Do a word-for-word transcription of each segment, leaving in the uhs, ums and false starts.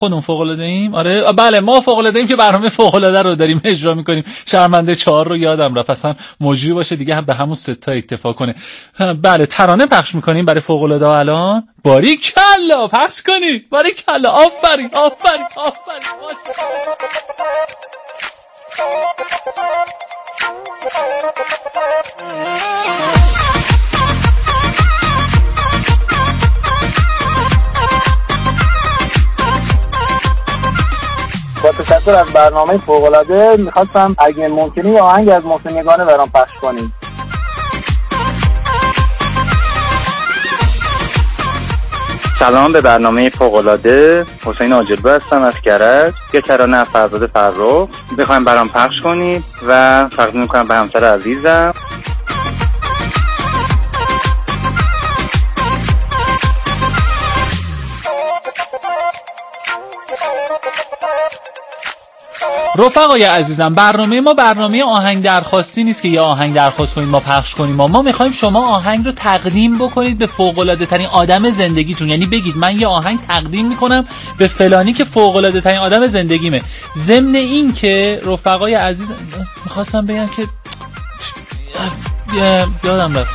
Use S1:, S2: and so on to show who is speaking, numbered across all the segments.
S1: خودمون فوق العاده ایم. آره بله ما فوق العاده ایم که برنامه فوق العاده رو داریم اجرا میکنیم. شرمنده چهار رو یادم رفت اصلا مجری باشه دیگه هم به همون سه تا اکتفا کنه. بله ترانه پخش میکنیم برای فوق العاده الان. باریکلا پخش کنید. باریکلا آفرین آفرین آفرین.
S2: با تشکر از برنامه فوق‌العاده میخواستم اگه ممکنه یه آهنگ از محسن یگانه برام پخش کنید.
S3: سلام به برنامه فوق‌العاده. حسین آجربه هستم از کرج. یه ترانه از فرزاد فرخ بخوایم برام پخش کنید و تقدیم می‌کنم به همسر عزیزم.
S1: رفقای عزیزم برنامه ما برنامه آهنگ درخواستی نیست که یه آهنگ درخواست کنید ما پخش کنیم. ما ما میخوایم شما آهنگ رو تقدیم بکنید به فوق‌العاده ترین آدم زندگیتون. یعنی بگید من یه آهنگ تقدیم میکنم به فلانی که فوق‌العاده ترین آدم زندگیمه. ضمن این که رفقای عزیز میخواستم بگم که یادم رفت.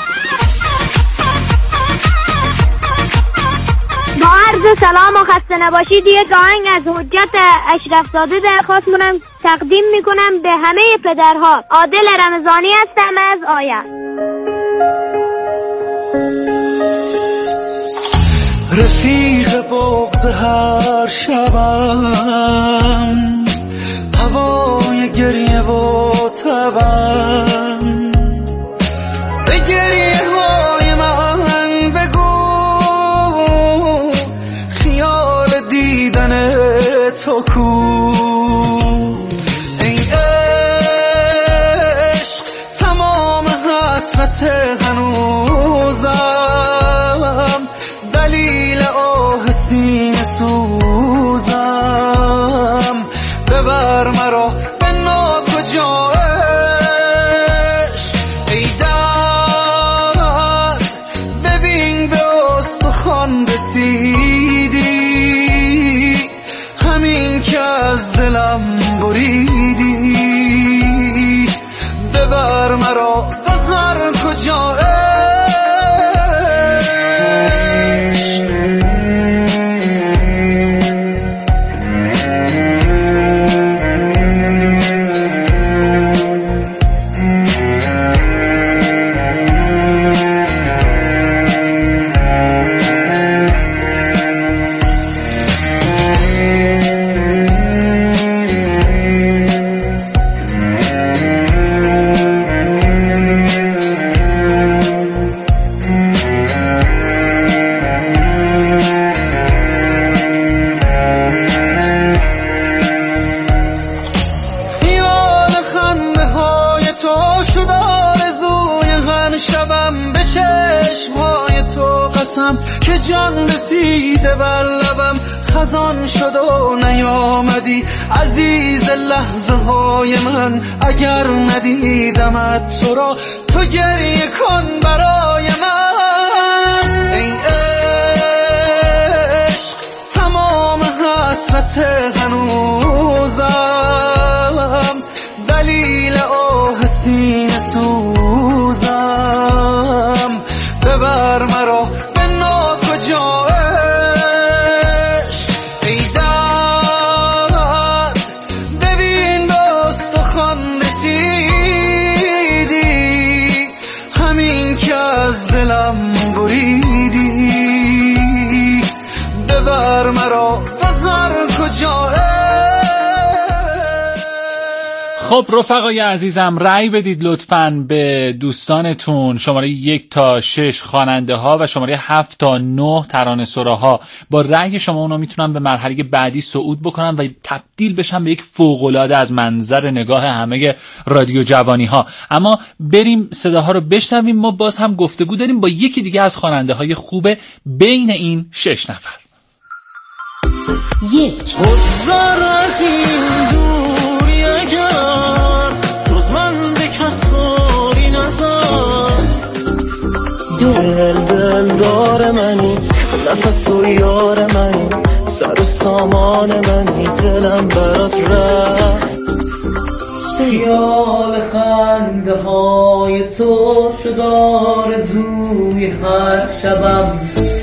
S4: با عرض سلام و خسته نباشید. یک آهنگ از حجت اشرف زاده درخواست می‌کنم تقدیم میکنم به همه پدرها. عادل رمضانی هستم از آیه.
S5: رفیق بغض هر شبم، هوای گریه و تبم، به گریه های من بگو خیال دیدن تو کو. ای عشق تمام حسرت هنوزم، دلیل آه سینه سوزم، ببر مرا به ناکجا عشق. ای درد ببین به استخوان رسیدی، همین که از دلم بریدی، ببر مرا به هر کجا عشق. که جان رسیده بر لبم، خزان شد و نیامدی عزیز لحظه های من. اگر ندیدمت تو را تو گریه کن برای من. ای عشق تمام حسرت هنوزم، دلیل آه سینه سوزم، ببر مرا به ناکجا عشق. ای درد ببین به استخوان رسیدی، همین که از دلم بریدی، ببر مرا به هر کجا عشق.
S1: خب رفقای عزیزم رأی بدید لطفاً به دوستانتون. شماره یک تا شش خواننده ها و شماره هفت تا نه ترانه سراها. با رأی شما اونا میتونن به مرحله بعدی صعود بکنن و تبدیل بشن به یک فوق‌العاده از منظر نگاه همه رادیو جوانی ها. اما بریم صداها رو بشنویم. ما باز هم گفتگو داریم با یکی دیگه از خواننده های خوب بین این شش نفر.
S5: یک دل دل دار منی، نفس و یار منی، سر و سامان منی دلم برات رفت خیال خنده های تو شد آرزوی هر شبم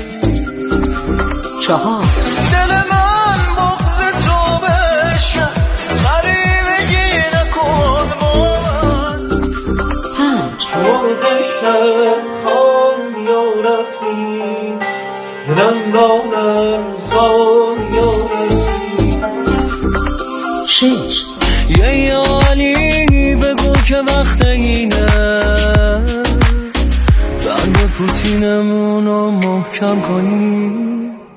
S6: چهار
S5: دل من بغض تو بشه غریبگی نکن با من
S6: پنج
S5: مرغ شب خان یا رفتی دلم دانم زان یا رفتی
S6: شش
S5: یه یالی بگو که وقت اینه بند پوتینمونو محکم کنی.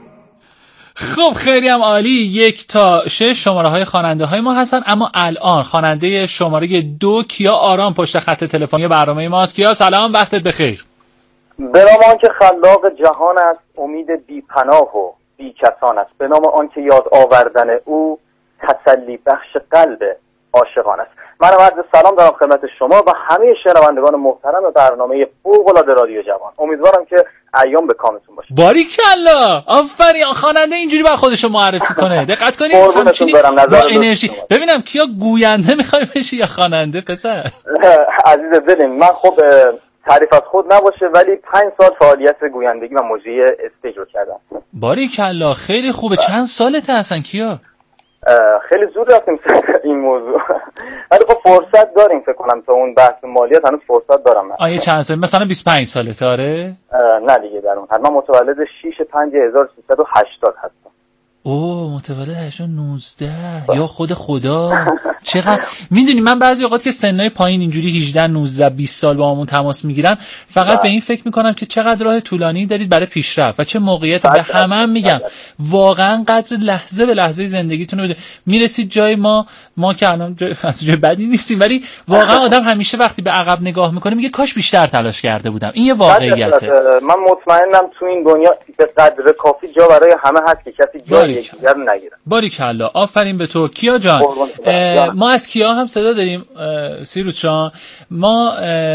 S1: خب خیلی هم عالی. یک تا شش شماره های خواننده های ما هستن، اما الان خواننده شماره دو کیا آرام پشت خط تلفنی برنامه ماست. کیا سلام، وقتت بخیر.
S2: به نام آن که خلاق جهان است، امید بی پناه و بی کسان است. به نام آن که یاد آوردن او تسلی بخش قلب عاشقان است. من عرض سلام دارم خدمت شما و همه شنوندگان محترم برنامه فوق‌العاده رادیو جوان. امیدوارم که ایام به کامتون باشه.
S1: باریکلا، آفرین. خواننده اینجوری باید خودش رو معرفی کنه. دقت کنید همچینی با انرژی. ببینم کیا گوینده میخوای بشی یا خواننده پسر؟
S2: عزیز دلم، من خب تعریف از خود نباشه ولی پنج سال فعالیت گویندگی و مجری استیج رو کردم.
S1: باریکلا، خیلی خوبه. چند سالته اصلا کیا؟
S2: خیلی زود رفتیم این موضوع ولی خب فرصت داریم فکر کنم تا اون بحث مالیات هنوز فرصت دارم.
S1: آیه چند سال؟ مثلا بیست و پنج سالته؟ آره
S2: نه دیگه در اون حد. من متولد شش پنج هزار و سیصد و هشتاد هستم.
S1: اوه، متولد هشتاد نوزده. یا خود خدا چقدر. میدونی من بعضی اوقات که سنای پایین اینجوری هجده نوزده بیست سال با همون تماس میگیرن فقط با. به این فکر میکنم که چقدر راه طولانی دارید برای پیشرفت و چه موقعیت. به همه هم میگم واقعا قدر لحظه به لحظه زندگیتون رو بده. میرسید جای ما ما که الان جای, جای بدی نیستیم، ولی واقعا آدم همیشه وقتی به عقب نگاه میکنه میگه کاش بیشتر تلاش کرده بودم. این یه واقعیته.
S2: من مطمئنم تو این دنیا به قدر کافی جا برای همه هست که کسی جای یکدیگر رو نگیره.
S1: باریکلا، آفرین به تو. کیا جان، ما از کیا هم صدا داریم. سیروس جان، ما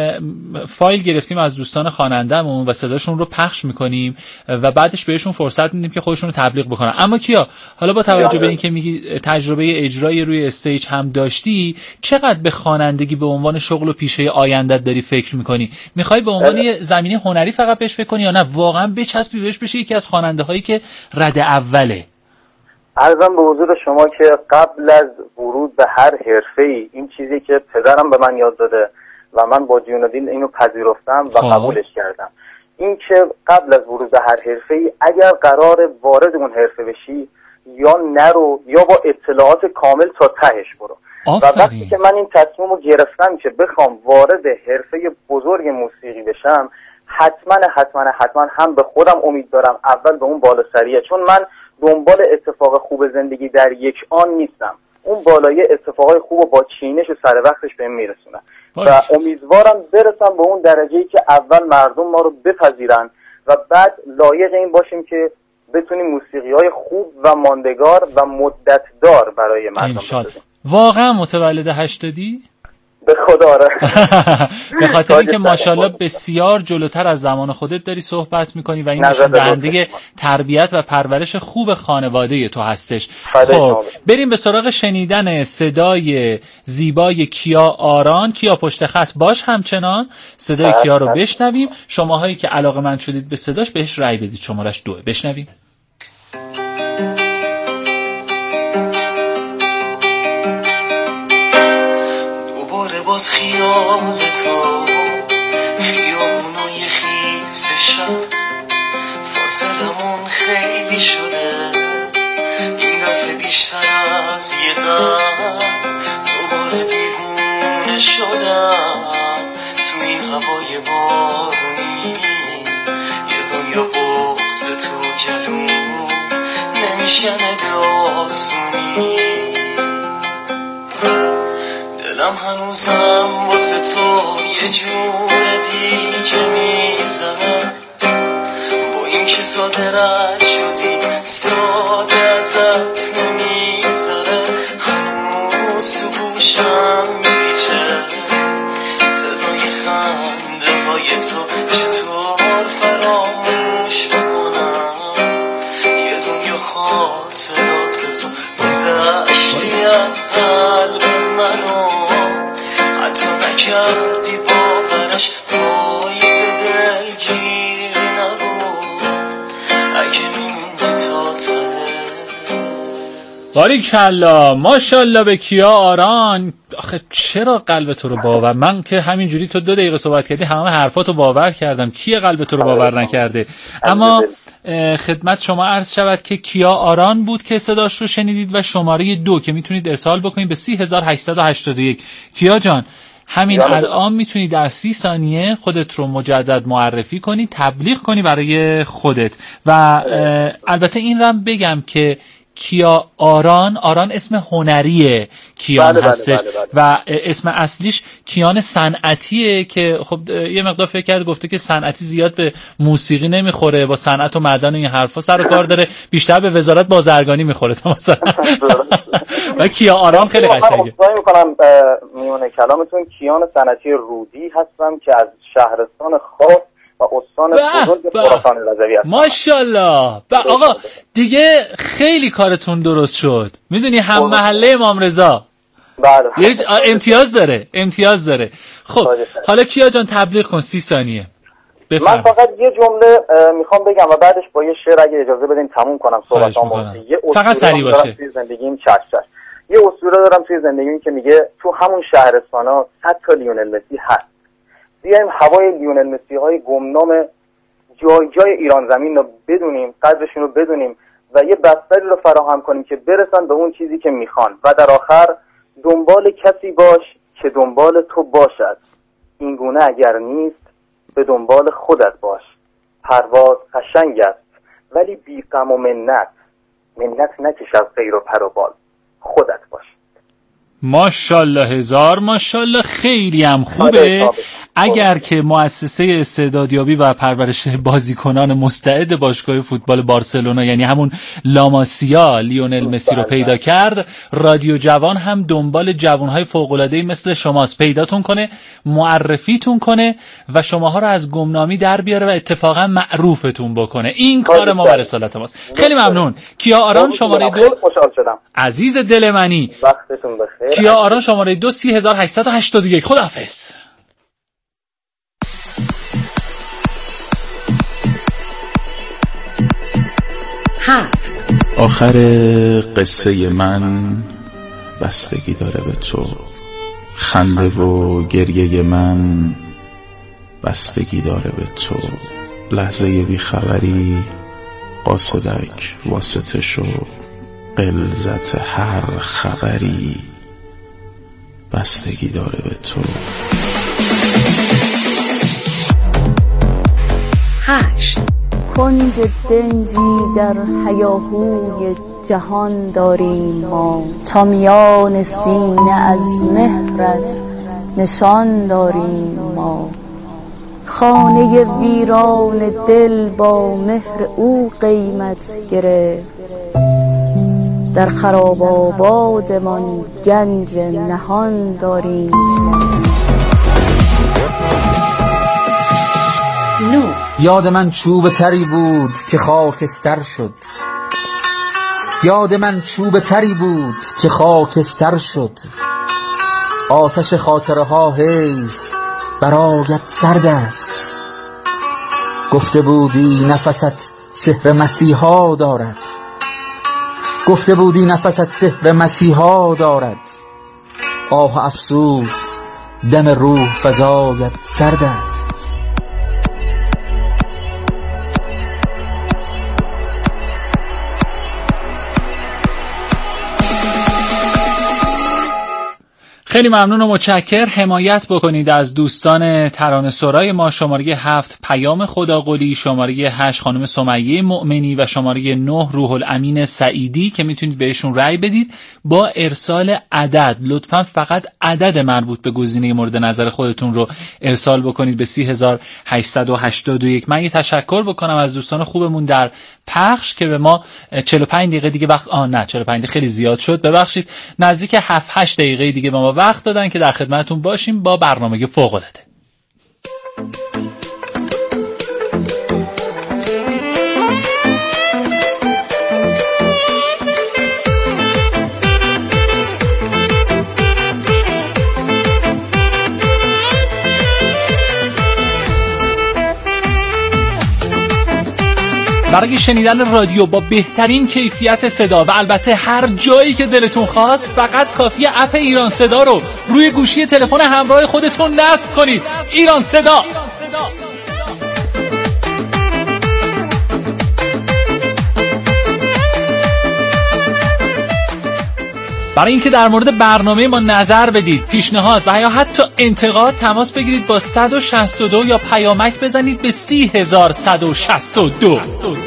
S1: فایل گرفتیم از دوستان خواننده‌مون و صداشون رو پخش میکنیم و بعدش بهشون فرصت میدیم که خودشون رو تبلیغ بکنن. اما کیا، حالا با توجه به اینکه میگی تجربه اجرایی روی استیج هم داشتی، چقدر به خوانندگی به عنوان شغل و پیشه آیندت داری فکر میکنی؟ میخوای به عنوان یه زمینه هنری فقط بهش فکر کنی یا نه واقعا بچسبی بهش بشی یکی از خواننده‌هایی که رده اوله؟
S2: عرضم به حضور شما که قبل از ورود به هر حرفه‌ای این چیزی که پدرم به من یاد داده و من با جون و دل اینو پذیرفتم و قبولش کردم، این که قبل از ورود به هر حرفه‌ای اگر قرار وارد اون حرفه بشی یا نرو یا با اطلاعات کامل تا تهش برو.
S1: آفرین.
S2: و وقتی که من این تصمیم رو گرفتم که بخوام وارد حرفه بزرگ موسیقی بشم، حتما حتما حتما هم به خودم امید دارم، اول به اون بالاسریه، چون من دنبال اتفاق خوب زندگی در یک آن نیستم. اون بالای اتفاقای خوب و با چینش و سر وقتش بهم میرسونم و امیدوارم برسم به اون درجه‌ای که اول مردم ما رو بپذیرن و بعد لایق این باشیم که بتونیم موسیقی‌های خوب و ماندگار و مدت‌دار برای مردم بسازیم.
S1: واقعا متولد هشتادی؟
S2: به خدا آره.
S1: به خاطر اینکه ماشاءالله بسیار جلوتر از زمان خودت داری صحبت میکنی و این نشون دهنده تربیت و پرورش خوب خانواده تو هستش. خب بریم به سراغ شنیدن صدای زیبای کیا آران. کیا پشت خط باش همچنان، صدای کیا رو بشنویم. شماهایی که علاقه‌مند شدید به صداش بهش رأی بدید. شمارش دوه. بشنویم.
S5: باز خیال تو خیابونای خیس شب فاصلمون خیلی شده، این دفعه بیشتر از یه قدر دوباره دیوونه شدم تو این هوای بارونی، یه دنیا بغض تو گلوم نمیشکنه به آسونی، دلم هنوزم واسه تو یه جور دیگه میزنه، با این که ساده رد شدی ساده ازت نمیزنه، هنوز تو گوشم میپیچه صدای خنده های تو، چطور فراموش بکنم یه دنیا خاطر
S7: کردی باورش پاییز دلگیر نبود اگه میموندی تا ته.
S1: باریکلا ماشاءالله به کیا آران. آخه چرا قلب تو رو باور، من که همینجوری تو دو دقیقه صحبت کردی همه حرفاتو باور کردم، کی قلب تو رو باور نکرده؟ اما خدمت شما عرض شود که کیا آران بود که صداش رو شنیدید و شماره دو که میتونید ارسال بکنید به سی هزار هشتصد و هشتاد و یک. کیا جان همین الان میتونی در سی ثانیه خودت رو مجدد معرفی کنی، تبلیغ کنی برای خودت و البته این رو بگم که کیا آران، آران اسم هنریه کیان بله هستش بله بله بله. و اسم اصلیش کیان صنعتیه که خب یه مقدار فکر کرد گفته که صنعتی زیاد به موسیقی نمیخوره، با صنعت و معدن و این حرفا سر و کار داره، بیشتر به وزارت بازرگانی میخوره تا مثلا و کیا آران خیلی قشنگه.
S2: من میکنم میونه کلامتون کیان صنعتی رودی هستم که از شهرستان خاص و استان بزرگ خراسان رضوی هستم.
S1: ماشاءالله. آقا دیگه خیلی کارتون درست شد، میدونی هم محله امام رضا
S2: بله
S1: امتیاز داره امتیاز داره. خب حالا کیا جان تبلیغ کن سی ثانیه بفرم.
S2: من فقط یه جمله میخوام بگم و بعدش با یه شعر اگه اجازه بدین تموم کنم صحبتامو.
S1: فقط سریع باشه.
S2: توی زندگیم چش چش یه اسطوره دارم توی زندگیم که میگه تو همون شهرستانا صد تا لیونل مسی هست، بیایم هوای لیونل مسی های گمنام جای جای ایران زمین رو بدونیم، قدرشون رو بدونیم و یه بستری رو فراهم کنیم که برسن به اون چیزی که میخوان و در آخر دنبال کسی باش که دنبال تو باشد، این گونه اگر نیست به دنبال خودت باش. پرواز قشنگ است ولی بی غم و منت، منت نکش از غیر و پر و بال، خودت باش.
S1: ماشاءالله هزار ماشاءالله، خیلی هم خوبه. اگر که مؤسسه استعدادیابی و پرورش بازیکنان مستعد باشگاه فوتبال بارسلونا یعنی همون لاماسیا لیونل مسی رو پیدا کرد، رادیو جوان هم دنبال جوانهای فوق‌العاده‌ای مثل شماست، پیداتون کنه، معرفیتون کنه و شماها رو از گمنامی در بیاره و اتفاقا معروفتون بکنه. این کار ما و رسالت ماست. خیلی ممنون. کیا آران شماره دو.
S2: خوشحال شدم.
S1: عزیز دل منی.
S2: وقتتون بخیر.
S1: کیا آران شماره دو سی هزار هشتصد و هشتاد و یک. خداحافظ.
S6: هفت.
S8: آخر قصه من بستگی داره به تو، خنده و گریه من بستگی داره به تو، لحظه بیخبری قاصدک واسطه شو، غلظت هر خبری بستگی داره به تو.
S6: هشت.
S9: کنج دنجی در هیاهوی جهان داریم ما، تا میان سینه از مهرت نشان داریم ما. خانه ویران دل با مهر او قیمت گرفت، در خراب آبادمان گنج نهان داریم ما.
S6: نو.
S10: یاد من چوب تری بود که خاکستر شد، یاد من چوب تری بود که خاکستر شد. آتش خاطره ها حیف برایت سرد است، گفته بودی نفست سحر مسیحا دارد، گفته بودی نفست سحر مسیحا دارد. آه افسوس دم روح فزایت سرد است.
S1: خیلی ممنون و متشکر. حمایت بکنید از دوستان ترانه سرای ما. شماره هفت پیام خداقلی، شماره هشت خانم سمیه مؤمنی و شماره نه روح الامین سعیدی که میتونید بهشون رأی بدید با ارسال عدد. لطفا فقط عدد مربوط به گزینه مورد نظر خودتون رو ارسال بکنید به سی هزار هشتصد و هشتاد و یک. من یه تشکر بکنم از دوستان خوبمون در پخش که به ما چهل و پنج دقیقه دیگه وقت آه نه چهل و پنج دقیقه خیلی زیاد شد، ببخشید، نزدیک هفت هشت دقیقه دیگه به ما وقت دادن که در خدمتتون باشیم با برنامه فوق‌العاده. برای شنیدن رادیو با بهترین کیفیت صدا و البته هر جایی که دلتون خواست، فقط کافیه اپ ایران صدا رو روی گوشی تلفن همراه خودتون نصب کنید. ایران صدا. برای اینکه در مورد برنامه ما نظر بدید، پیشنهاد و یا حتی انتقاد، تماس بگیرید با صد و شصت و دو یا پیامک بزنید به سی هزار صد و شصت و دو.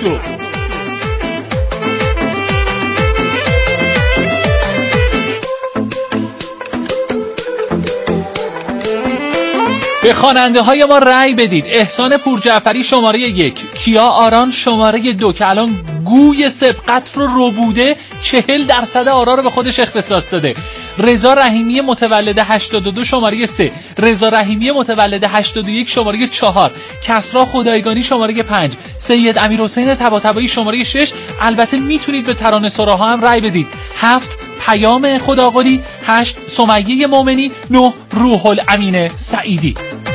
S1: به خواننده های ما رأی بدید. احسان پورجعفری شماره یک، کیا آران شماره دو که الان گوی سبقت رو رو بوده، چهل درصد آرا رو به خودش اختصاص داده. رضا رحیمی متولد هشتاد و دو شماره سه، رضا رحیمی متولد هشتاد و یک شماره چهار، کسرا خدایگانی شماره پنج، سید امیرحسین طباطبایی شماره شش. البته میتونید به ترانه سراها هم رأی بدید. هفت پیام خداقلی، هشت سمیه مومنی، نه روح الامین سعیدی.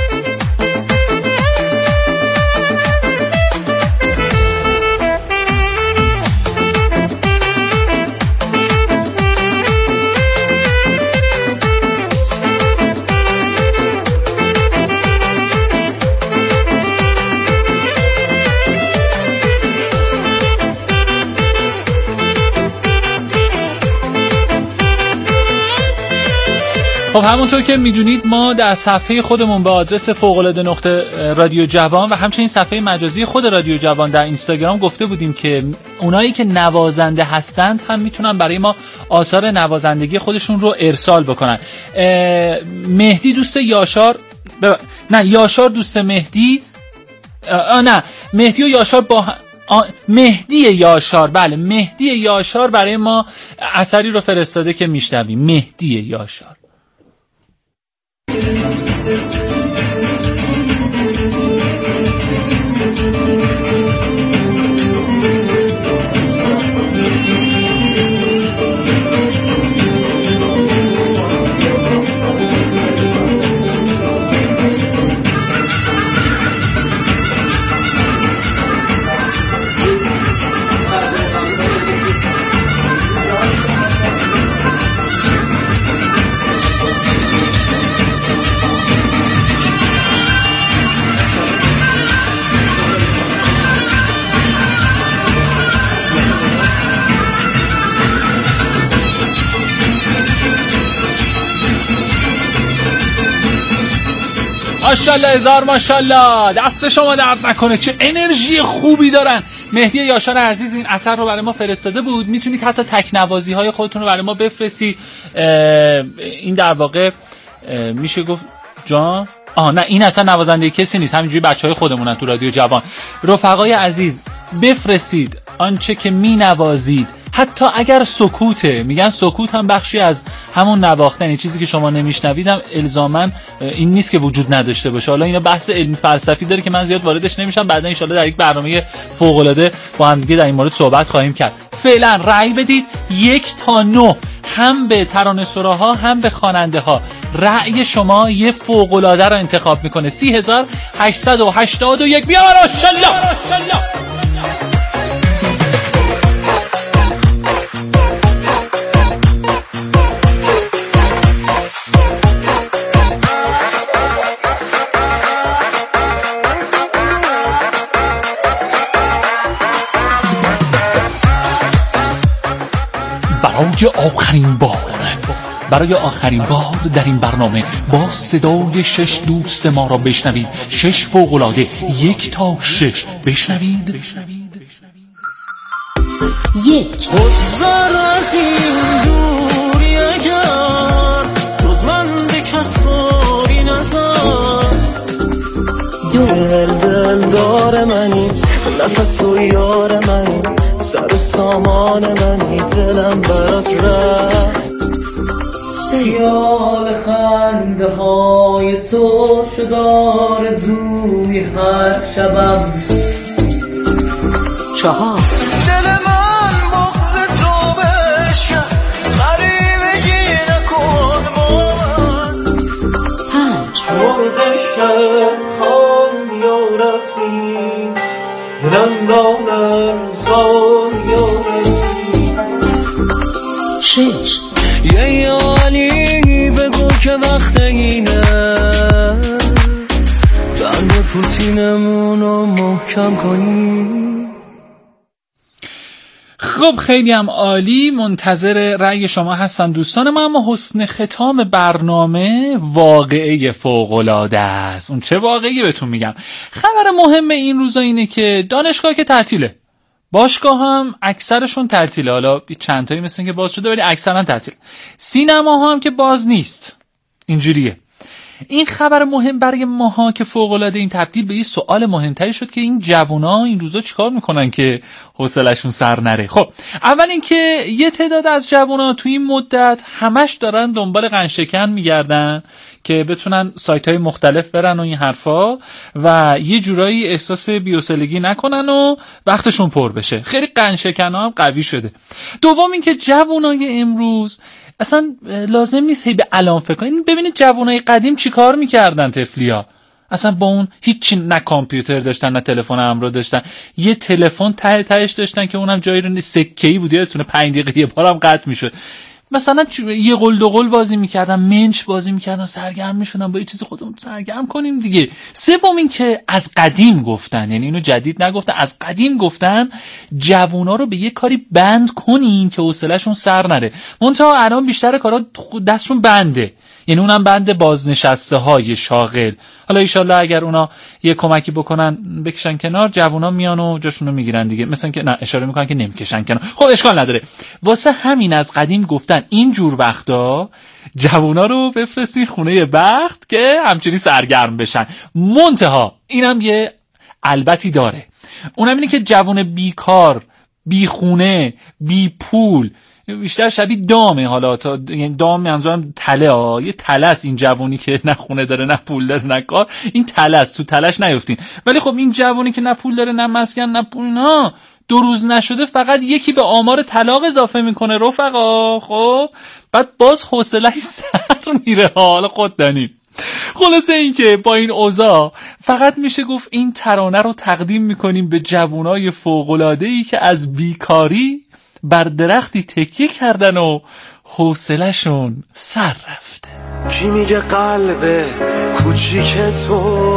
S1: خب همونطور که میدونید ما در صفحه خودمون به آدرس فوق‌العاده نقطه رادیو جوان و همچنین صفحه مجازی خود رادیو جوان در اینستاگرام گفته بودیم که اونایی که نوازنده هستند هم میتونن برای ما آثار نوازندگی خودشون رو ارسال بکنن. مهدی دوست یاشار ب... نه یاشار دوست مهدی آ... نه مهدی و یاشار با آ... مهدی یاشار بله مهدی یاشار برای ما اثری رو فرستاده که میشنویم. مهدی یاشار. ماشاءالله هزار ماشاءالله، دست شما درد نکنه، چه انرژی خوبی دارن. مهدی یاشار عزیز این اثر رو برای ما فرستاده بود. میتونید حتی تکنوازی های خودتون رو برای ما بفرستید. این در واقع میشه گفت جان آه نه این اصلا نوازنده کسی نیست، همینجوری بچهای خودمونن تو رادیو جوان. رفقای عزیز بفرستید آنچه که می نوازید، حتی اگر سکوته، میگن سکوت هم بخشی از همون نواختن، چیزی که شما نمیشنوید هم الزاماً این نیست که وجود نداشته باشه. حالا اینا بحث علمی فلسفی داره که من زیاد واردش نمیشم، بعدا ان شاءالله در یک برنامه فوق العاده با هم دیگه در این مورد صحبت خواهیم کرد. فعلا رأی بدید یک تا نه، هم به ترانه سراها هم به خواننده ها. رأی شما یه فوق العاده رو انتخاب میکنه. سی هزار هشتصد و هشتاد و یک. بیا ماشاءالله. برای آخرین بار برای آخرین بار در این برنامه با صدای شش دوست ما را بشنوید. شش فوق‌العاده، یک تا شش بشنوید.
S7: یک بگذار از این دوری اگر جز من به کساری نزار. دل دل دار منی، نفس و یار منی، سر و سامان منی، دلم برات رفت. سیال خنده های تو شد آرزوی هر شبم. چهار دل من بغض تو بشکن، غریبگی نکن با من. پنج مرغ شب خان یا رفتی، دلم دانم
S6: شش.
S7: یه یالی بگو که وقت اینه، بند پوتینمونو محکم کنی.
S1: خب خیلی هم عالی، منتظر رأی شما هستن دوستان ما. اما حسن ختام برنامه واقعه فوق‌العاده است. اون چه واقعی بهتون میگم. خبر مهم این روزا اینه که دانشگاه که تعطیله، باشگاه هم اکثرشون تعطیله، حالا چند تایی مثل که باز شده ولی اکثرا تعطیل. سینما هم که باز نیست. اینجوریه. این خبر مهم برای ماها که فوق‌العاده این تبدیل به یه سوال مهمتری شد که این جوونا این روزا چیکار میکنن که حوصله‌شون سر نره. خب اول اینکه یه تعداد از جوونا تو این مدت همش دارن دنبال قندشکن میگردن که بتونن سایت‌های مختلف برن و این حرفا و یه جورایی احساس بی‌حوصلگی نکنن و وقتشون پر بشه. خیلی قندشکن‌ها هم قوی شده. دوم اینکه جوونای امروز اصلا لازم نیست هی به الان فکر کنین. ببینید جوانای قدیم چی کار میکردن طفلیا، اصلا با اون هیچی، نه کامپیوتر داشتن نه تلفن همراه داشتن، یه تلفن ته تهش داشتن که اونم جایی رو سکه‌ای بود، یادتونه پنج دقیقه یه بارم قطع میشد. مثلا یه قل دو قل بازی میکردن، منچ بازی میکردن، سرگرم میشدن با یه چیز خودمون سرگرم کنیم دیگه. سوم این که از قدیم گفتن، یعنی اینو جدید نگفتن، از قدیم گفتن جوونا رو به یه کاری بند کنین که حوصله‌شون سر نره. منتها الان بیشتر کارا دستشون بنده، یعنی اونم بند بازنشسته های شاغل. حالا ایشالله اگر اونا یه کمکی بکنن بکشن کنار، جوونا میان و جاشونو میگیرن دیگه. مثلا که نه اشاره میکنن که نمیکشن کنار. خب اشکال نداره. واسه همین از قدیم گفتن این جور وقتا جوونا رو بفرستین خونه بخت که همچنین سرگرم بشن. منتها اینم یه البتی داره، اونم اینه که جوون بیکار، بی خونه، بی پول، بیشتر شبیه دامه. حالا تا یعنی دام منظورم تله ها، یه تله است این جوونی که نه خونه داره نه پول داره نه کار، این تله است، تو تلش نیفتین. ولی خب این جوونی که نه پول داره نه مسکن نه پول، نه دو روز نشده فقط یکی به آمار طلاق اضافه میکنه رفقا. خب بعد باز حوصله‌اش سر میره. حالا خود دانیم. خلاصه این که با این اوضاع فقط میشه گفت این ترانه رو تقدیم میکنیم به جوانای فوق‌العاده‌ای که از بیکاری بر درختی تکیه کردن و حوصله‌شون سر رفته.
S7: کی میگه قلب کوچیک تو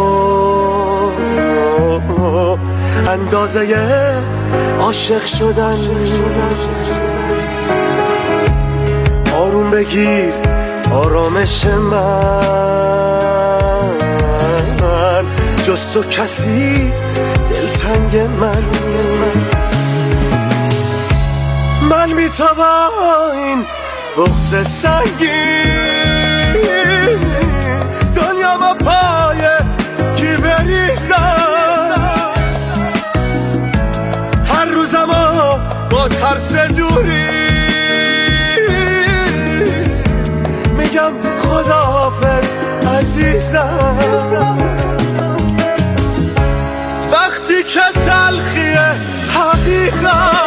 S7: اندازه عاشق شدن؟ آروم بگیر آرامش من، جز تو کسی دلتنگ من. من میتوان این بغض سنگین دنیا با پای کی بریزم، هر روزم با ترس دوری میگم خداحافظ عزیزم. وقتی که تلخی حقیقت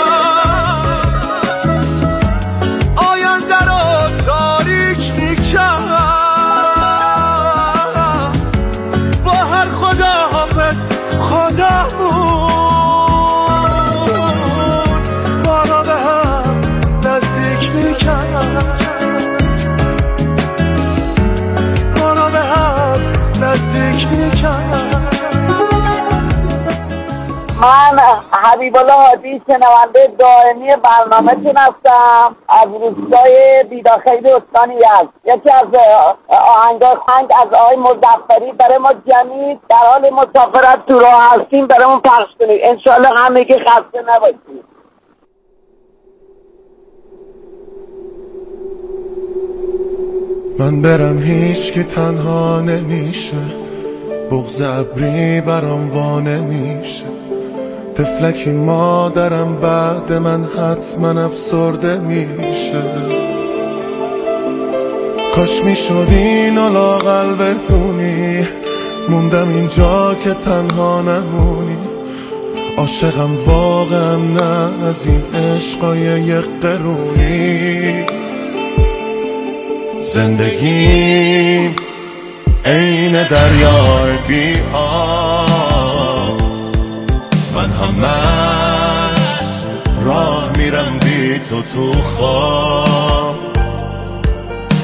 S7: آینده رو تاریک میکرد، با هر خداحافظ خدامون ما را به هم نزدیک میکرد، ما را به هم نزدیک میکرد.
S11: من حبیب الله حادی شنونده دائمی برنامه‌تون هستم از روستای بیداخیل استان یزد. یکی از آهنگای خنگ از آقای مظفری برای ما جمعی در حال مسافرت تو راه هستیم برامون پخش کنید. انشالله همگی خسته نباشید.
S12: من برم هیچ که تنها نمیشه، بغض ابری برام وا نمیشه، طفلکی مادرم بعد من حتما افسرده میشه. کاش میشد اینو لااقل بتونی، موندم اینجا که تنها نمونی. عاشقم واقعا نه از این عشقای یک قرونی. زندگیم عین دریای بی آب، من همش راه میرم بی تو تو خواب.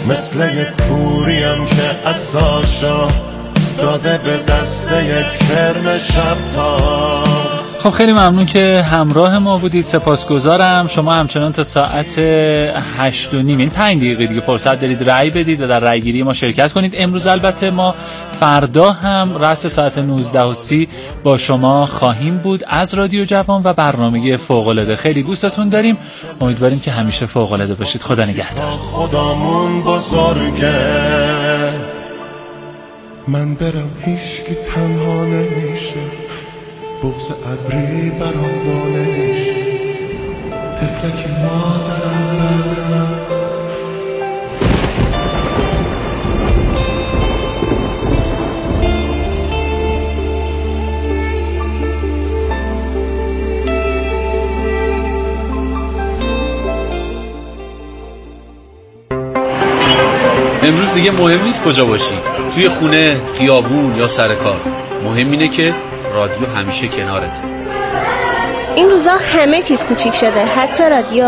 S12: مثل یک پوریم که از ساشا داده به دست یک کرم شب تا.
S1: خب خیلی ممنون که همراه ما بودید، سپاسگزارم. شما همچنان تا ساعت هشت و نیم این پنج دقیقه دیگه فرصت دارید رأی بدید و در رأیگیری ما شرکت کنید. امروز البته ما فردا هم رأس ساعت نوزده و سی با شما خواهیم بود از رادیو جوان و برنامه فوق‌العاده. خیلی دوستتون داریم، امیدواریم که همیشه فوق‌العاده باشید. خدا نگهدار.
S12: خدامون بزرگه، من برم هیچکی تنها نمیشه، بغض ابری برام وا نمیشه، طفلک مادرم بعد من.
S13: امروز دیگه مهم نیست کجا باشی، توی خونه، خیابون یا سر کار، مهم اینه که رادیو همیشه کنارته.
S14: این روزا همه چیز کوچیک شده، حتی رادیو.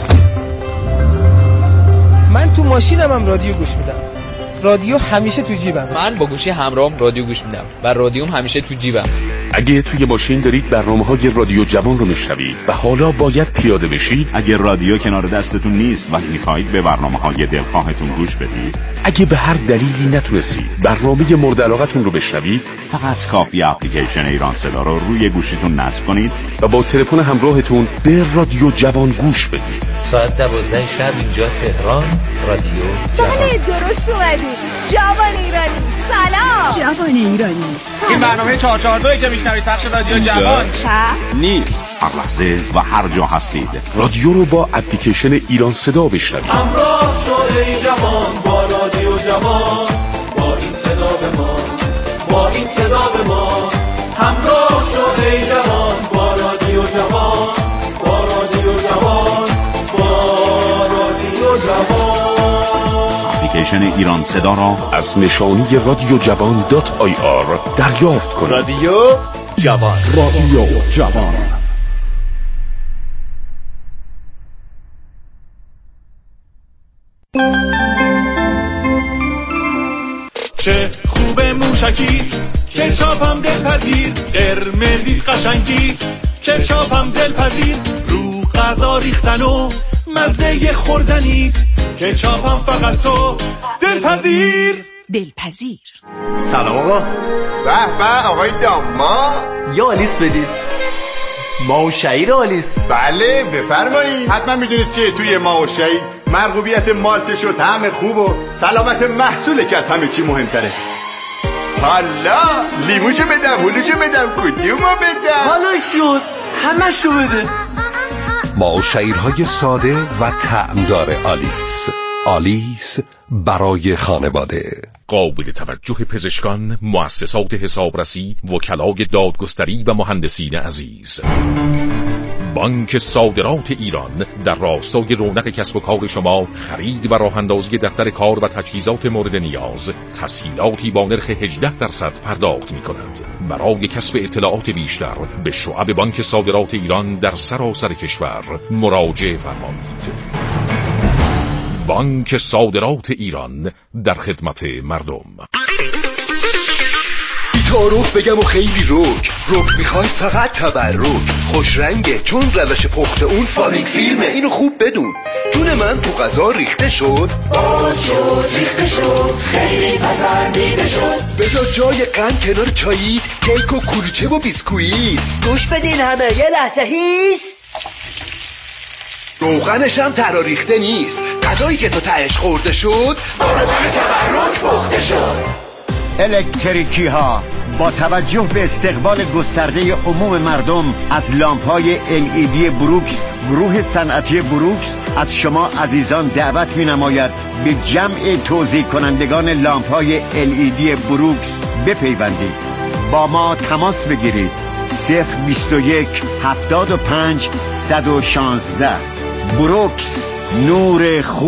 S15: من تو ماشینم هم رادیو گوش میدم، رادیو همیشه تو جیبم.
S16: من با گوشی همراهم رادیو گوش میدم و رادیوم همیشه تو جیبم.
S17: اگه توی ماشین دارید برنامه‌های رادیو جوان رو میشنوید و حالا باید پیاده بشید،
S18: اگه رادیو کنار دستتون نیست و میخواهید به برنامه‌های دلخواهتون گوش بدید،
S17: اگه به هر دلیلی نتونستید برنامه مورد علاقتون رو بشنوید،
S18: فقط کافی اپلیکیشن ایران صدا رو روی گوشیتون نصب کنید
S17: و با تلفن همراهتون به رادیو جوان گوش بدید.
S19: ساعت دوازده شب اینجا تهران، رادیو جوان.
S20: بله درست اومدید. جوان ایرانی سلام. جوان ایرانی سلام.
S21: این برنامه چهار چهار دو که میشنوید پخش رادیو جوان
S18: نی هر لحظه و هر جا هستید
S17: رادیو رو با اپلیکیشن ایران صدا بشنوید.
S5: همراه شو ای جوان با رادیو جوان، با این صدا به ما، با این صدا به ما. همراه شو ای جوان با رادیو جوان، با رادیو جوان، با رادیو جوان.
S18: اپلیکیشن ایران صدا را
S17: از نشانی رادیو جوان دات آی آر دریافت کنید.
S21: رادیو جوان،
S17: رادیو جوان.
S5: چه خوبه موشکیت، کچاپم دلپذیر، قرمزیت قشنگیت، کچاپم دلپذیر، رو غذا ریختن و مزه خوردنیت، کچاپم فقط تو دلپذیر.
S22: دلپذیر.
S23: سلام آقا. به به آقای داما،
S21: یه آلیس بدید. ما و شعیر آلیس.
S23: بله بفرمایید. حتما میدونید که توی ما و شعیر مرغوبیت مالتش و طعم خوب و سلامت محصوله که از همه چی مهمتره. حالا لیموشو بدم، هلوشو بدم، کدومو بدم؟
S21: حالا شد همه شو بده.
S24: ما و شعیرهای ساده و طعمدار آلیس. آلیس برای خانواده.
S25: قابل توجه پزشکان، مؤسسات حسابرسی، وکلای دادگستری و مهندسین عزیز، بانک صادرات ایران در راستای رونق کسب و کار شما خرید و راه اندازی دفتر کار و تجهیزات مورد نیاز تسهیلاتی با نرخ هجده درصد پرداخت می کند. برای کسب اطلاعات بیشتر به شعب بانک صادرات ایران در سراسر کشور مراجعه فرمایید. بانک صادرات ایران در خدمت مردم.
S26: تعارف بگم و خیلی روک روک میخوای فقط تبرک، خوش رنگه چون روش پخت اون فاریک فیلمه، اینو خوب بدون. جون من تو غذا ریخته شد،
S27: باز شد ریخته شد، خیلی پسندیده شد.
S26: بذار جای قند کنار چاییت، کیک و کلوچه و بیسکویت.
S27: گوش بدین همه یه لحظه هیس.
S26: روغنش هم ترا ریخته نیست، غذایی که تو تهش خورده شد
S27: با روغن تبرک پخته شد.
S28: الکتریکی ها با توجه به استقبال گسترده عموم مردم از لامپ های ال ای دی بروکس، گروه صنعتی بروکس از شما عزیزان دعوت می نماید به جمع توزیع کنندگان لامپ های ال ای دی بروکس بپیوندید. با ما تماس بگیرید. صفر بیست و یک هفتاد و پنج صد و شانزده. بروکس، نور خوب.